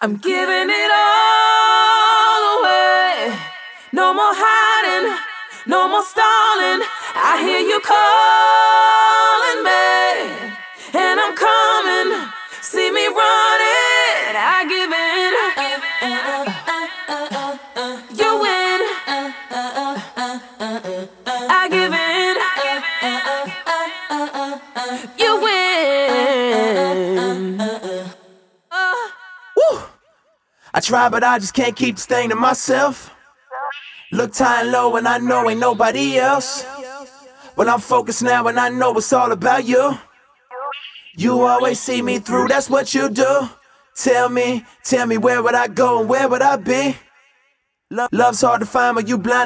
I'm giving it all away. No more hiding, no more stalling. I hear you calling me, and I'm coming. See me running. I give in. You win. I give in. You win. Woo! I try, but I just can't keep this thing to myself. Look high and low, and I know ain't nobody else. But I'm focused now, and I know it's all about you. You always see me through, that's what you do. Tell me, where would I go and where would I be? Love's hard to find, but you blind.